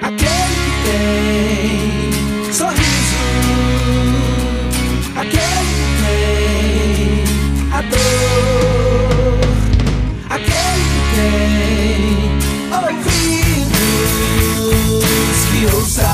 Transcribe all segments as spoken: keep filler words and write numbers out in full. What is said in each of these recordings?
aquele que tem sorriso, aquele que tem a dor, aquele que tem ouvidos que ouça.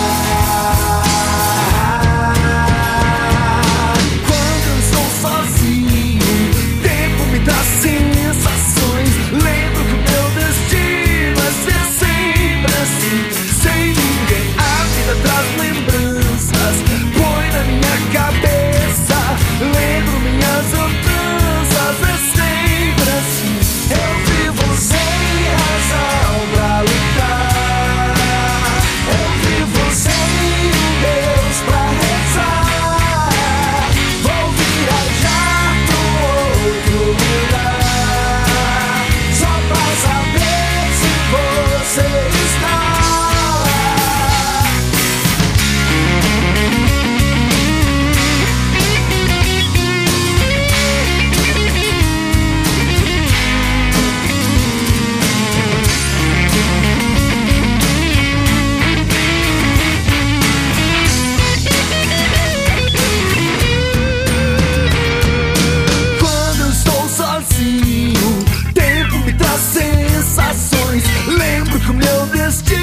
Quando eu estou sozinho, o tempo me dá sensações. Lembro que o meu destino é ser sempre assim, sem ninguém. A vida traz lembranças, põe na minha cabeça. Lembro minhas andanças, é sempre assim. Eu vivo sem razão pra lutar, eu vivo sem um Deus pra rezar. Vou viajar pro outro lugar, só pra saber se você está lá. Quando eu estou sozinho, o tempo me traz sensações. Lembro que o meu destino